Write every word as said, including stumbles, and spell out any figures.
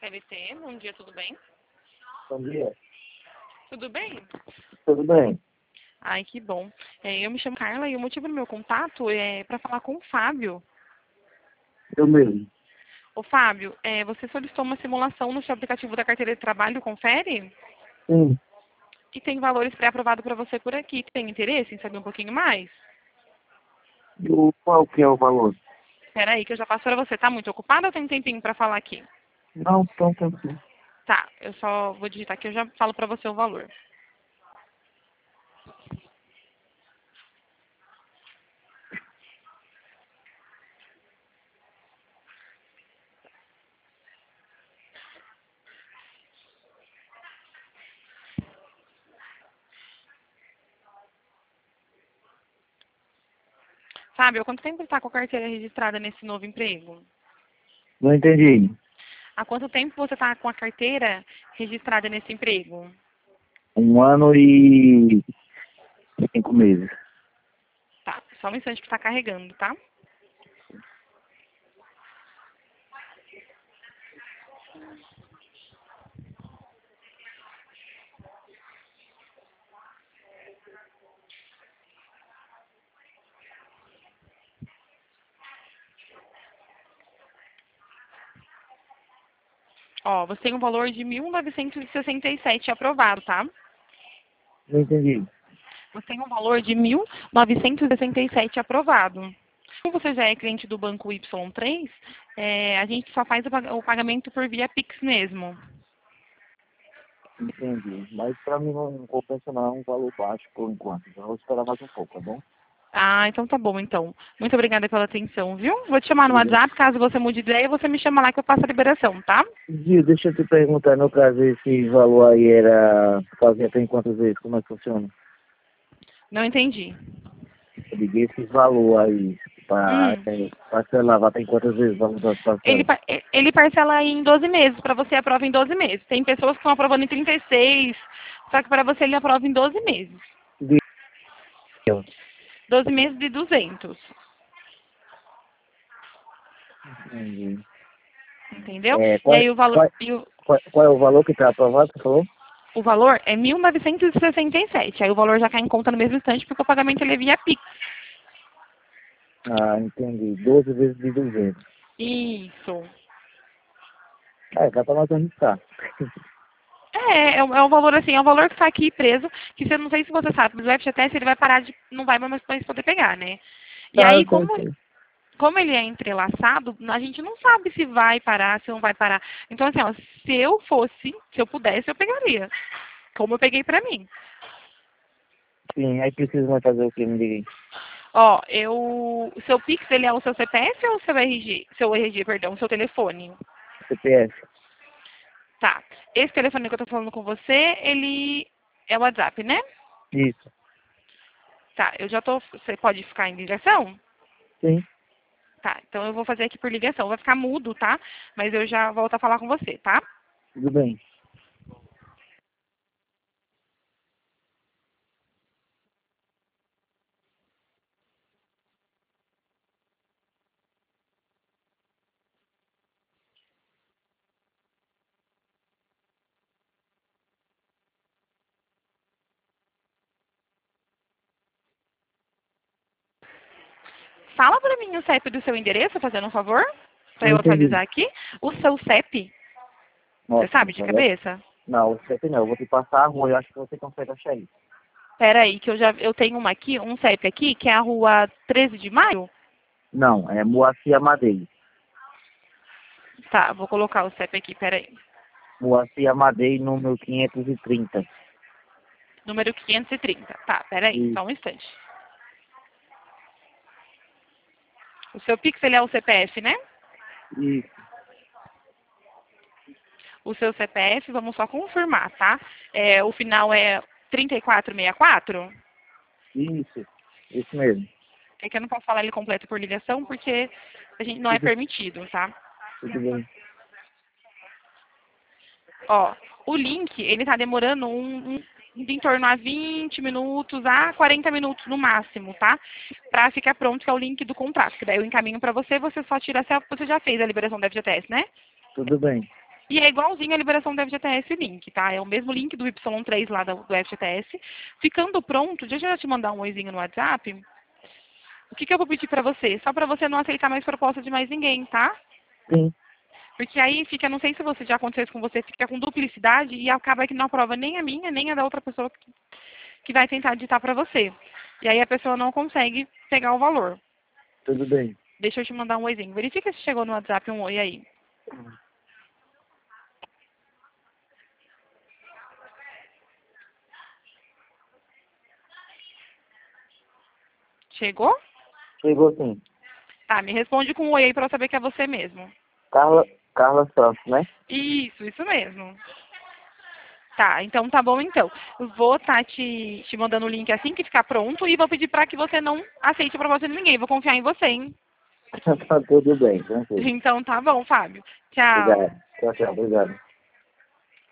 C L T. Bom dia, tudo bem? Bom dia. Tudo bem? Tudo bem? Ai, que bom. É, eu me chamo Carla e o motivo do meu contato é para falar com o Fábio. Eu mesmo. Ô, Fábio, é, você solicitou uma simulação no seu aplicativo da carteira de trabalho, confere? Sim. E tem valores pré-aprovados para você por aqui. Tem interesse em saber um pouquinho mais? E o, qual que é o valor? Espera aí que eu já passo para você. Tá muito ocupado ou tem um tempinho para falar aqui? Não, tão tranquilo. Tá, eu só vou digitar aqui e eu já falo para você o valor. Fábio, há quanto tempo você está com a carteira registrada nesse novo emprego? Não entendi. Há quanto tempo você está com a carteira registrada nesse emprego? Um ano e cinco meses. Tá, só um instante que está carregando, tá? Ó, você tem um valor de mil novecentos e sessenta e sete aprovado, tá? Não entendi. Você tem um valor de mil novecentos e sessenta e sete aprovado. Como você já é cliente do Banco Y três, é, a gente só faz o pag- o pagamento por via Pix mesmo. Entendi. Mas pra mim não compensa não, é um valor baixo por enquanto. Então eu vou esperar mais um pouco, tá bom? Ah, então tá bom, então. Muito obrigada pela atenção, viu? Vou te chamar no Obrigado. WhatsApp, caso você mude de ideia, você me chama lá que eu passo a liberação, tá? Gil, deixa eu te perguntar, no caso, esse valor aí era fazer tem quantas vezes? Como é que funciona? Não entendi. Eu liguei esse valor aí para Hum. é, parcelar, vai tem quantas vezes o valor das Ele, parcelas? pa- ele parcela em doze meses, para você aprova em doze meses. Tem pessoas que estão aprovando em trinta e seis, só que para você ele aprova em doze meses. Deu. doze meses de duzentos, Entendi. entendeu? É, E qual, aí o valor, qual, e o, qual, qual é o valor que está aprovado, você falou? o valor é mil novecentos e sessenta e sete. Aí o valor já cai em conta no mesmo instante, porque o pagamento ele é via Pix. Ah, entendi. doze vezes de duzentos. Isso. É, dá para nós arriscar. É, é um, é um valor assim, é um valor que está aqui preso, que você não sei se você sabe, mas o F G T S ele vai parar de, não vai mais mais poder pegar, né? E Tá, aí, eu sei, como sei. como ele é entrelaçado, a gente não sabe se vai parar, se não vai parar. Então, assim, ó, se eu fosse, se eu pudesse, eu pegaria. Como eu peguei pra mim. Sim, aí precisa mais fazer o que, me diga aí. Ó, eu. O seu Pix, ele é o seu C P F ou o seu R G? Seu R G, perdão, o seu telefone. C P F. Tá. Esse telefone que eu tô falando com você, ele é o WhatsApp, né? Isso. Tá, eu já tô. Você pode ficar em ligação? Sim, Tá, então eu vou fazer aqui por ligação. Vai ficar mudo, tá? Mas eu já volto a falar com você, tá? tudo bem. Fala pra mim o C E P do seu endereço, fazendo um favor, pra Não eu entendi. atualizar aqui. O seu C E P, você Nossa, sabe de agora... cabeça? Não, o C P F não, eu vou te passar a rua, eu acho que você consegue achar isso. Pera aí, que eu já eu tenho uma aqui, um C E P aqui, que é a rua treze de maio. Não, é Moacir Amadei. Tá, vou colocar o C E P aqui, pera aí. Moacir Amadei, número quinhentos e trinta. Número quinhentos e trinta. Tá, pera aí, Isso, só um instante. O seu Pix, ele é o C P F, né? isso, O seu C P F, vamos só confirmar, tá? É, o final é trinta e quatro sessenta e quatro. isso, isso mesmo. É que eu não posso falar ele completo por ligação, porque a gente não é Tudo, permitido, tá? tudo bem. Ó, o link, ele tá demorando um, um- de em torno a vinte minutos a quarenta minutos no máximo, tá? Pra ficar pronto, que é o link do contrato. Que daí eu encaminho pra você, você só tira se a- você já fez a liberação da F G T S, né? Tudo bem. E é igualzinho a liberação do F G T S Link, tá? É o mesmo link do Y três lá do, do F G T S. Ficando pronto, deixa eu já te mandar um oizinho no WhatsApp. O que, que eu vou pedir pra você? Só pra você não aceitar mais proposta de mais ninguém, tá? Sim. Porque aí fica, não sei se você já aconteceu isso com você, fica com duplicidade e acaba que não aprova nem a minha, nem a da outra pessoa que, que vai tentar digitar pra você. E aí a pessoa não consegue pegar o valor. Tudo bem. Deixa eu te mandar um oizinho. Verifica se chegou no WhatsApp um oi aí. Chegou? Chegou sim. Tá, me responde com um oi aí pra eu saber que é você mesmo. Carla, Carla Santos, né? Isso, isso mesmo. Tá, então tá bom então. Eu vou estar te, te mandando o link assim que ficar pronto e vou pedir pra que você não aceite a proposta de ninguém. Vou confiar em você, hein? Tá tudo bem, tranquilo. Então tá bom, Fábio. Tchau. Obrigado. Tchau, tchau. Obrigado.